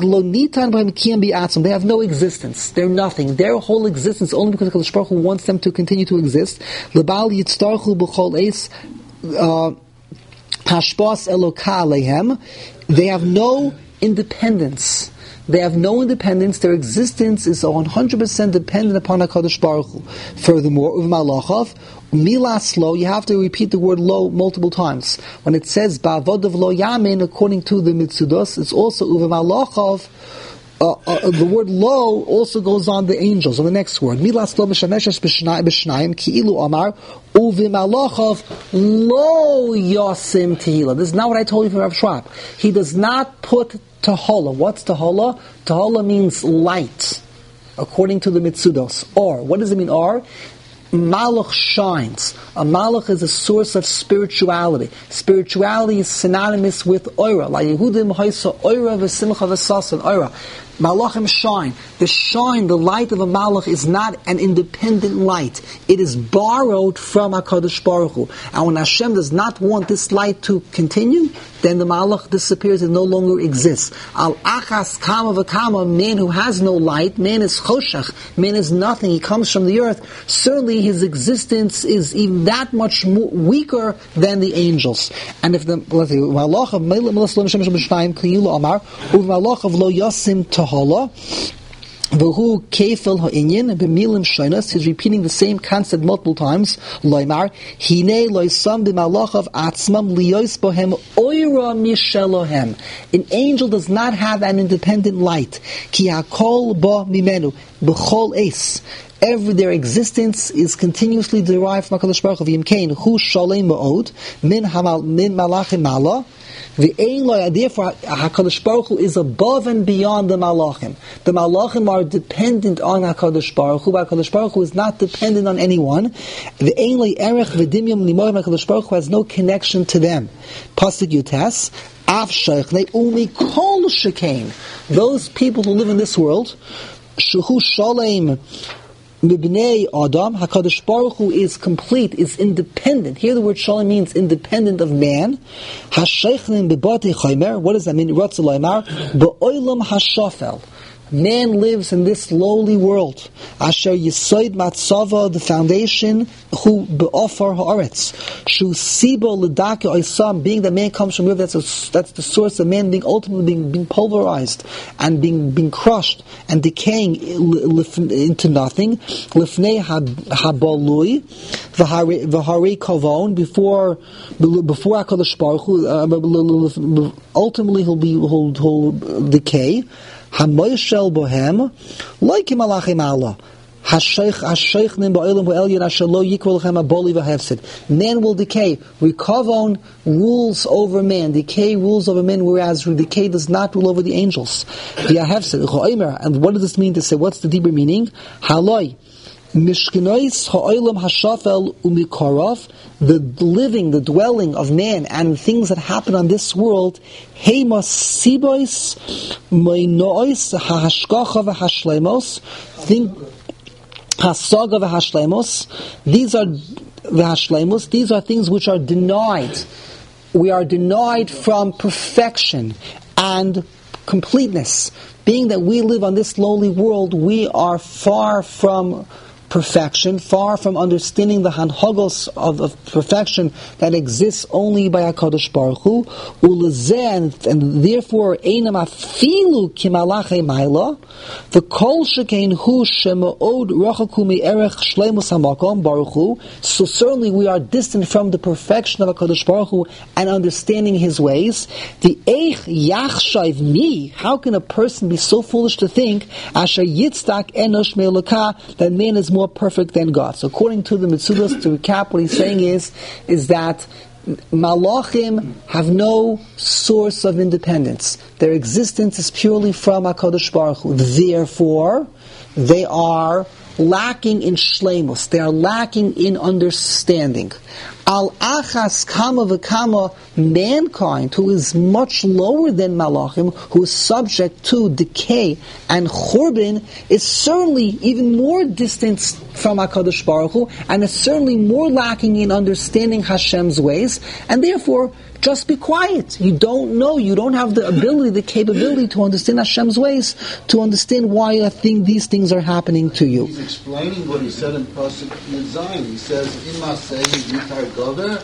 they have no existence. They're nothing. Their whole existence only because HaKadosh Baruch Hu wants them to continue to exist. Hashbas Eloka Alehem, they have no independence. They have no independence. Their existence is 100% dependent upon HaKadosh Baruch Hu. Furthermore, Uv Malachav, Milas Lo, you have to repeat the word Lo multiple times. When it says Ba'avodav Lo Yamin, according to the Mitzudos, it's also Uv Malachav. The word lo also goes on the angels, on the next word. Milas lo b'shameshes b'shnayim ki'ilu amar uv'malachav lo yosim tehila. This is not what I told you from Rav Schwab. He does not put tahola. What's tahola? Tahola means light, according to the Mitzudos. Or, what does it mean or? Malach shines. A malach is a source of spirituality. Spirituality is synonymous with oira. La Yehudim haisa oira v'simcha v'sasan oira. Malachim shine. The shine, the light of a malach is not an independent light. It is borrowed from HaKadosh Baruch Hu. And when Hashem does not want this light to continue, then the malach disappears and no longer exists. Al achas kama v'kama, man who has no light, man is choshech, man is nothing, he comes from the earth. Certainly his existence is even that much weaker than the angels. And if the malach of lo yasim tahala, V'hu kefel ha'inyin b'milim shonos. He's repeating the same concept multiple times. Loimar hinei loisam b'malachav atzmam liyos bohem oira mishelohem. An angel does not have an independent light. Ki hakol ba mimenu b'chol es. Their existence is continuously derived from HaKadosh Baruch Hu. V'yimkein hu shalem ma'od min malachim mala. Therefore, HaKadosh Baruch Hu is above and beyond the Malachim. The Malachim are dependent on HaKadosh Baruch Hu, but HaKadosh Baruch Hu is not dependent on anyone. HaKadosh Baruch Hu has no connection to them. Pasuk Yutes, Av Sheichne Umi Kol Shekain. Those people who live in this world, Shuhu Shalem Mibnei Adam, HaKadosh Baruch Hu is complete, is independent. Here the word Shalom means independent of man. Hasheichnim b'batei chaymer. What does that mean? Ratzah loymar ba'olam hashafel. Man lives in this lowly world. Asher yisoid matzava, the foundation, who be'ofar haaretz. Shu sibo l'dake oisam, being that man comes from river, that's the source of man being ultimately being pulverized and being crushed and decaying into nothing. Lifnei habalui v'harei kavon, before HaKadosh Baruch Hu, ultimately he'll decay. Hamoyshel bohem, like malachim Allah. Hasheichnim ba'olam ha'elyon asher lo yikol lechem aboli v'hefsid. Man will decay. Rikavon rules over man. Decay rules over men, whereas decay does not rule over the angels. And what does this mean to say? What's the deeper meaning? Haloi. Mishkenois ha'olam hashafel umikorov, the living, the dwelling of man and things that happen on this world, heimas sibois moinois hahashkacha v'hashlemos, think hasaga v'hashlemos. These are v'hashlemos. These are things which are denied. We are denied from perfection and completeness. Being that we live on this lowly world, we are far from perfection, far from understanding the hanhagos of perfection that exists only by HaKadosh Baruch Hu, and therefore einam afilu kimalachei maila, the kol shekein hu shema'od rachaku me'erech shleimus hamakom Baruch Hu. So certainly we are distant from the perfection of HaKadosh Baruch Hu and understanding His ways. The eich yachshayv mi, how can a person be so foolish to think asher yitzdak enosh me'elokah, that man is more perfect than God? So according to the Mitzudos, to recap, what he's saying is that Malachim have no source of independence. Their existence is purely from HaKadosh Baruch Hu. Therefore, they are lacking in shleimus. They are lacking in understanding. Al achas kama v'kama, mankind, who is much lower than Malachim, who is subject to decay and churban, is certainly even more distant from HaKadosh Baruch Hu, and is certainly more lacking in understanding Hashem's ways, and therefore, just be quiet. You don't know, you don't have the ability, the capability to understand Hashem's ways, to understand why these things are happening to you. He's explaining what he said in Pasuk Zayin. He says, Ima say yitar gover,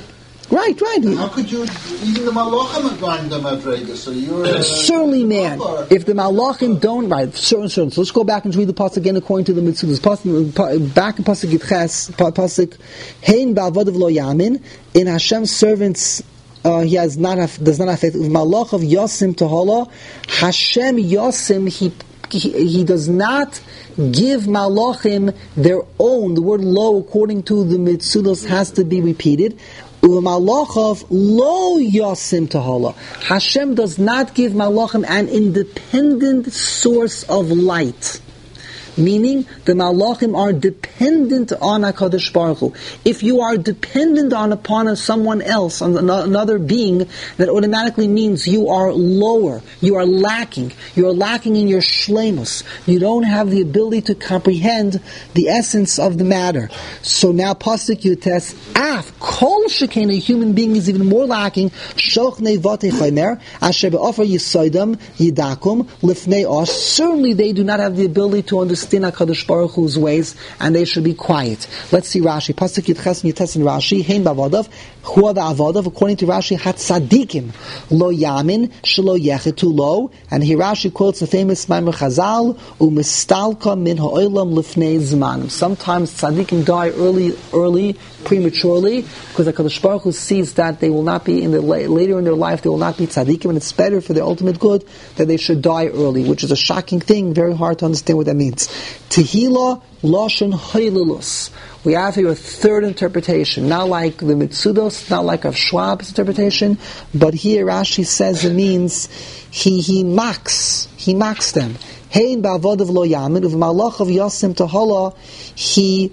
Right. How could you, even the Malachim are going to Madrega, so you're... certainly, man. If the Malachim don't, right, certain. So let's go back and read the pasuk again according to the Mitzvah. Back in pasuk Yitches, pasuk, Hein ba'avodav lo yamin, in Hashem's servants, he does not have faith. Malach of Yosim Tohola, Hashem Yosim, he does not give Malachim their own. The word lo, according to the Mitzudos, has to be repeated. Malachov lo Yosim Tohola. Hashem does not give Malachim an independent source of light. Meaning, the Malachim are dependent on HaKadosh Baruch Hu. If you are dependent upon someone else, on another being, that automatically means you are lower, you are lacking. You are lacking in your shleimus. You don't have the ability to comprehend the essence of the matter. So now, Pasuk Yutes, kol shekain, a human being is even more lacking. Shochnei v'atei chaymer, asher be'ofer yisoidam yidakum lifnei osh. Certainly they do not have the ability to understand HaKadosh Baruch Hu's ways, and they should be quiet. Let's see Rashi. Pasuk Yitches and Yites and Rashi. Hein ba'avodav, huwa va'avodav. According to Rashi, hatzadikim lo yamin shelo yechetu lo. And here Rashi quotes the famous Maimer Chazal, umistalka min ha'olam lifnei zmanim. Sometimes tzadikim die early, prematurely, because HaKadosh Baruch Hu sees that they will not be later in their life, they will not be tzadikim, and it's better for their ultimate good that they should die early, which is a shocking thing, very hard to understand what that means. Tehila Lashon Hailulus. We have here a third interpretation, not like the Mitzudos, not like Rav Schwab's interpretation, but here Rashi says it means he mocks them. Hein ba'avodav lo yamin, uv malach of Yosim Tohola, he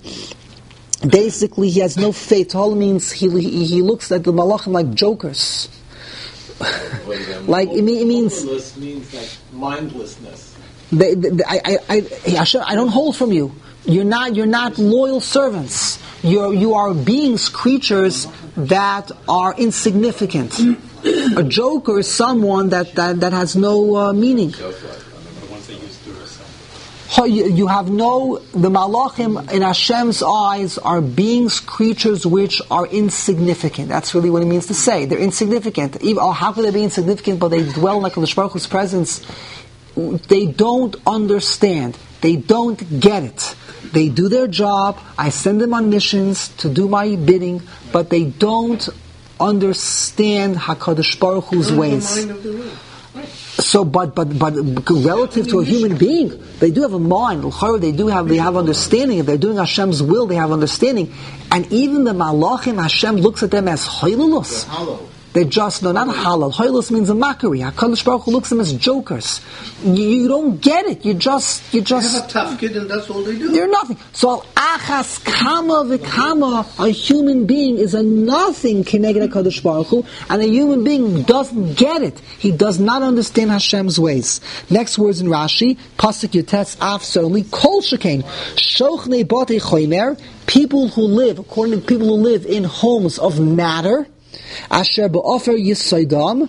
has no faith. Tohola means he looks at the malachim like jokers. Like it means like mindlessness. I don't hold from you. You're not loyal servants. You are beings, creatures that are insignificant. A joker is someone that has no meaning. You have the malachim in Hashem's eyes are beings, creatures which are insignificant. That's really what it means to say. They're insignificant. How could they be insignificant? But they dwell in HaKadosh Baruch Hu's presence. They don't understand. They don't get it. They do their job. I send them on missions to do my bidding, but they don't understand HaKadosh Baruch Hu's ways. So, but relative to a human being, they do have a mind. They have understanding. If they're doing Hashem's will, they have understanding. And even the malachim, Hashem looks at them as hoylulus. They're just, not halal. Hoylus means a mockery. HaKadosh Baruch Hu looks at them as jokers. You don't get it. You just... They have a tough kid and that's all they do. They're nothing. So, achas kama v'kama, a human being is a nothing keneged HaKadosh Baruch Hu, and a human being doesn't get it. He does not understand Hashem's ways. Next words in Rashi, Pasuk Yutes, certainly, kol shekain, shochnei batei chomer, people who live in homes of matter, Asher ba'ofer yisaydam,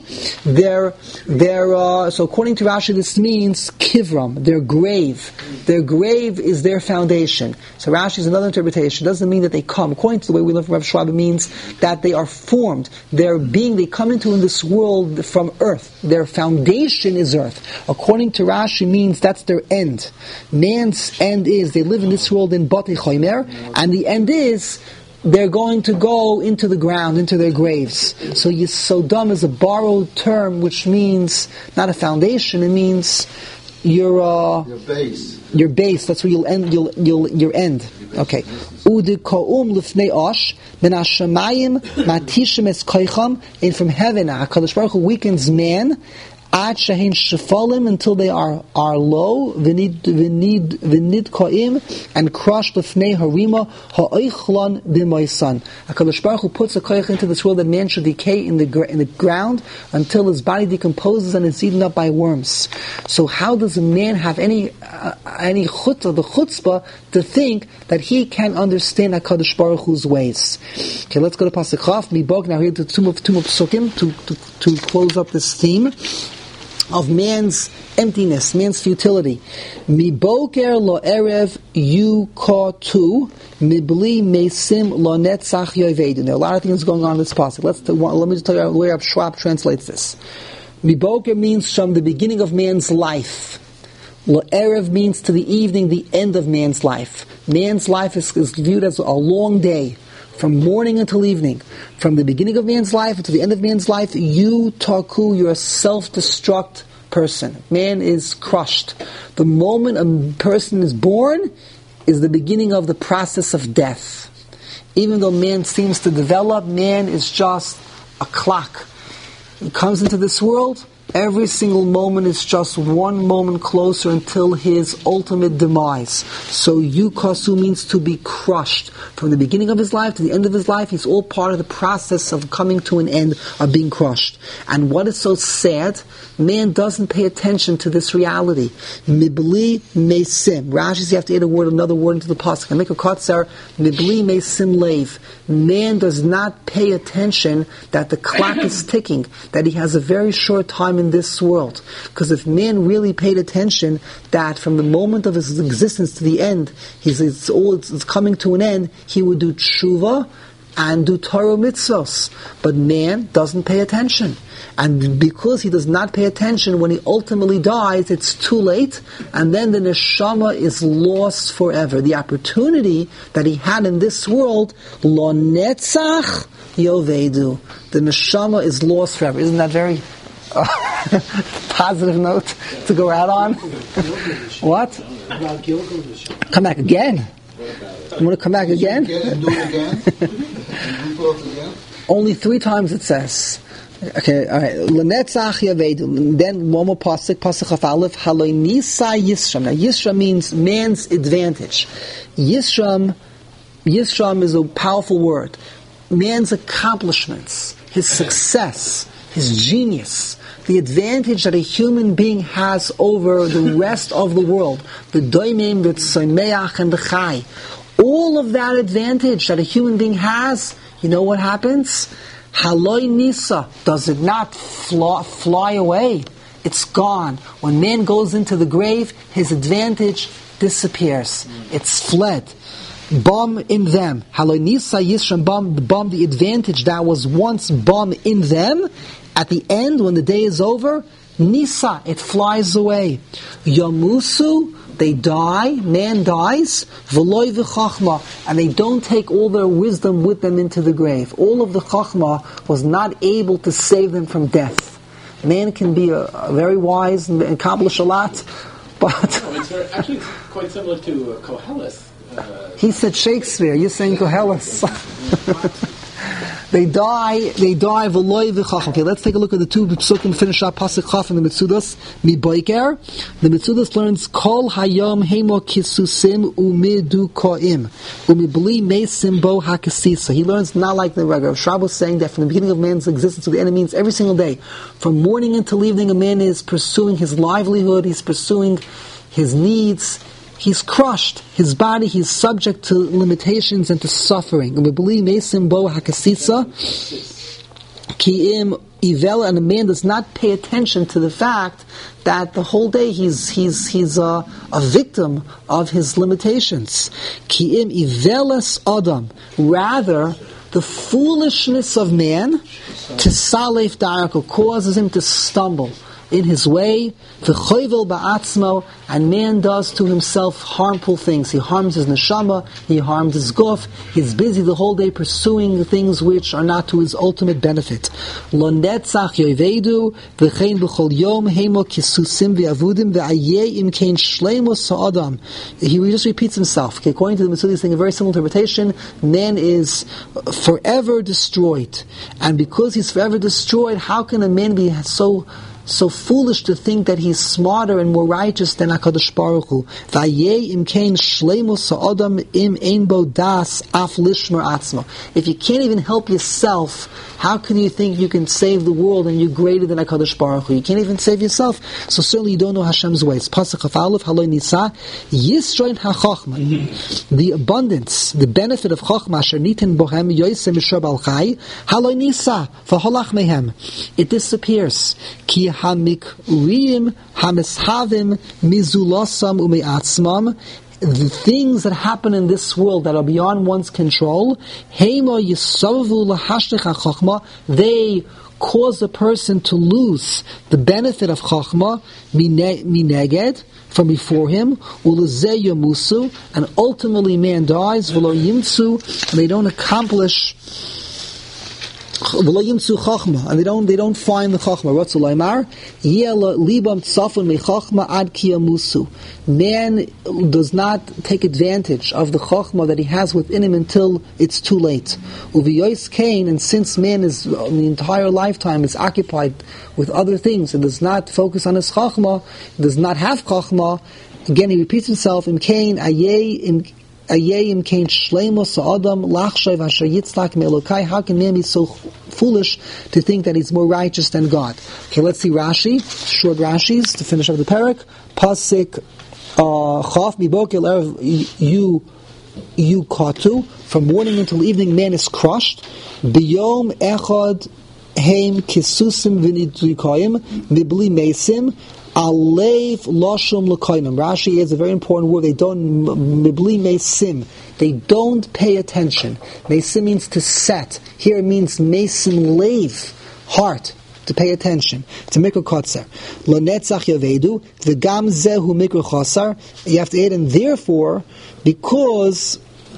so according to Rashi, this means kivram, their grave. Their grave is their foundation. So Rashi is another interpretation. It doesn't mean that they come. According to the way we learn from Rav Schwab, it means that they are formed. They come into in this world from earth. Their foundation is earth. According to Rashi, means that's their end. Man's end is, they live in this world in Batei Chomer, and the end is, they're going to go into the ground, into their graves. So Yisodam is a borrowed term, which means not a foundation. It means your base. Your base. That's where you'll end. Your end. Okay. Udikoum lifnei osh min hashamayim matishim es koicham. And from heaven, HaKadosh Baruch Hu weakens man. Ad shehin shefalim, until they are low, v'nid ko'im, and crushed l'fnei harima ha'oichlon b'moisan. HaKadosh Baruch Hu puts a koich into this world that man should decay in the ground until his body decomposes and is eaten up by worms. So how does a man have any chutzpah to think that he can understand HaKadosh Baruch Hu's ways? Okay, let's go to Pasuk Chaf. Mibog now here to two of Psukim to close up this theme. of man's emptiness, man's futility. Mi boker lo erev yukatu, mi bli mesim lo netzach yovedu. There are a lot of things going on in this passage. Let me just tell you the way Schwab translates this. Mi boker means from the beginning of man's life. Lo erev means to the evening, the end of man's life. Man's life is viewed as a long day, from morning until evening. From the beginning of man's life until the end of man's life, you taku, you're a self-destruct person. Man is crushed. The moment a person is born is the beginning of the process of death. Even though man seems to develop, man is just a clock. He comes into this world, every single moment is just one moment closer until his ultimate demise. So yukasu means to be crushed. From the beginning of his life to the end of his life, he's all part of the process of coming to an end, of being crushed. And what is so sad? Man doesn't pay attention to this reality. Mibli mesim. Rashi says you have to add another word into the pasuk. I make a kotzer. Mibli mesim leiv. Man does not pay attention that the clock is ticking, that he has a very short time in this world. Because if man really paid attention that from the moment of his existence to the end, it's coming to an end, he would do tshuva and do Torah mitzvos. But man doesn't pay attention. And because he does not pay attention, when he ultimately dies, it's too late, and then the neshama is lost forever. The opportunity that he had in this world, lo netzach yovedu. The neshama is lost forever. Isn't that very positive note to go out on? What? Come back again? You want to come back again? Only 3 times it says. Okay, all right. L'netzach yavedu. Then one more pasuk, pasuk of Aleph. Haloi nisa yisram. Now yisram means man's advantage. Yisram is a powerful word. Man's accomplishments, his success, his genius, the advantage that a human being has over the rest of the world, the doimim, the tzomeach, and the chai. All of that advantage that a human being has, you know what happens? Haloi nisa, does it not fly away? It's gone. When man goes into the grave, his advantage disappears. It's fled. Bum in them. Haloi nisa yisram bum, the advantage that was once bum in them, at the end, when the day is over, nisa, it flies away. Yamusu, they die, man dies, v'loi v'chachma, and they don't take all their wisdom with them into the grave. All of the chachma was not able to save them from death. Man can be a very wise and accomplish a lot, but... it's actually quite similar to Koheles. He said Shakespeare, you're saying Koheles. They die, v'loi v'chacham. Okay, let's take a look at the 2 psukim, finish up pasuk chaf in the Mitzudas. Mi boiker. The Mitzudas learns, Kol hayom hemo kisusim umidu koim. Umi bli mesim bo hakasisa. He learns not like the regular. Shab was saying that from the beginning of man's existence to the end, it means every single day. From morning until evening, a man is pursuing his livelihood, he's pursuing his needs. He's crushed. His body, he's subject to limitations and to suffering. And we believe Mesim Bo Hakasisa Ki'im Ivel, and a man does not pay attention to the fact that the whole day he's a victim of his limitations. Ki'im Iveles Adam. Rather, the foolishness of man to Salef Darako causes him to stumble in his way, v'choivel ba'atzmo, and man does to himself harmful things. He harms his neshama, he harms his guf, he's busy the whole day pursuing the things which are not to his ultimate benefit. Lo netzach yovedu, v'chein b'chol yom hemo kisusim v'avudim v'ayeh im kein shleimus sa'adam. He just repeats himself. Okay, according to the Mitzudas, saying a very similar interpretation, man is forever destroyed. And because he's forever destroyed, how can a man be so foolish to think that he's smarter and more righteous than HaKadosh Baruch Hu? Vayeh im kein shleimus sa'adam im ein bo das af lishmer atzmo. If you can't even help yourself, how can you think you can save the world and you're greater than HaKadosh Baruch Hu? You can't even save yourself. So certainly you don't know Hashem's ways. Pasuk of Aleph, haloi nisa, yisroin ha'chochma. The abundance, the benefit of chochma, asher nitin bohem yoyse mishor bal chai, haloi nisa, v'holach mehem. It disappears. Ki hamikriim hamishavim mizulasam umeatzmam. The things that happen in this world that are beyond one's control, they cause a person to lose the benefit of chachma mineged, from before him, and ultimately man dies, and they don't accomplish and they don't find the chachma. Man does not take advantage of the chachma that he has within him until it's too late. And since man is the entire lifetime is occupied with other things and does not focus on his chachma, does not have chachma, again he repeats himself, im kain shleimus adam lachshav asher yitzlak me'elokai. How can man be so foolish to think that he's more righteous than God? Okay, let's see Rashi, short Rashis to finish up the parak. Pasik chaf miboker erev you katu. From morning until evening, man is crushed. Biyom echad heim kisusim v'nidrikayim mibli mesim. Alev loshum l'koyim. Rashi adds a very important word. They don't mibli mesim. They don't pay attention. Mesim means to set. Here it means mesim lev, heart, to pay attention. To mikra kotzer. L'netzach yavedu v'gam zehu mikra chosar. You have to add, and therefore, because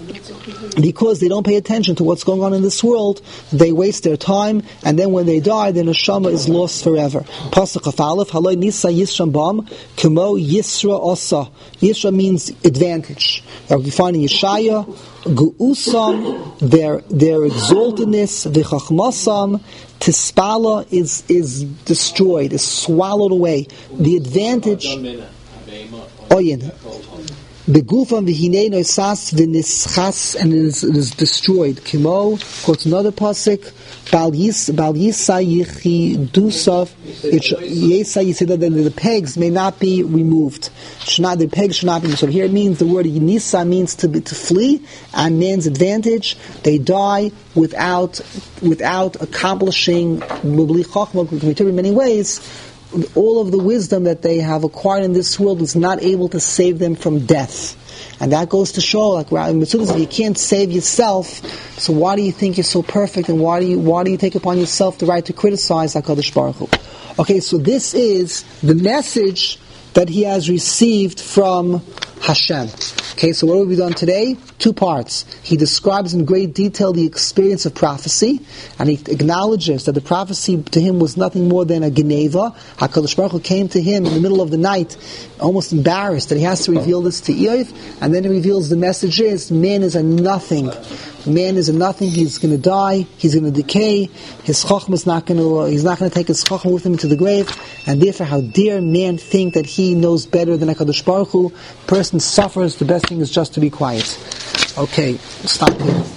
they don't pay attention to what's going on in this world, they waste their time, and then when they die, their neshama is lost forever. Pasuk Aleph, haloi nisa yisram bam, kemo yisra osa. Yisra means advantage. We find in Yeshaya, gu'usam, their exaltedness, v'chachmasam, tispala is destroyed, is swallowed away. The advantage, oyin. Begufam v'hinei noisas v'nischas, and it is destroyed. Kimo quotes another pasuk. Bal yisa yichidusav. Yisa yisa, that the pegs may not be removed. The pegs should not be removed. So here it means the word yinisa means to flee, and man's advantage. They die without accomplishing mubli chachma. Can be interpreted in many ways. All of the wisdom that they have acquired in this world is not able to save them from death. And that goes to show, like if you can't save yourself, so why do you think you're so perfect, and why do you take upon yourself the right to criticize HaKadosh Baruch Hu? Okay, so this is the message that he has received from Hashem. Okay, so what have we done today? 2 parts. He describes in great detail the experience of prophecy, and he acknowledges that the prophecy to him was nothing more than a geneva. HaKadosh Baruch Hu came to him in the middle of the night, almost embarrassed that he has to reveal this to Eov, and then he reveals the message is, man is a nothing. Man is a nothing. He's going to die. He's going to decay. His chachma is not going to. He's not going to take his chachma with him into the grave. And therefore, how dare man think that he knows better than HaKadosh Baruch Hu? Person suffers. The best thing is just to be quiet. Okay, stop here.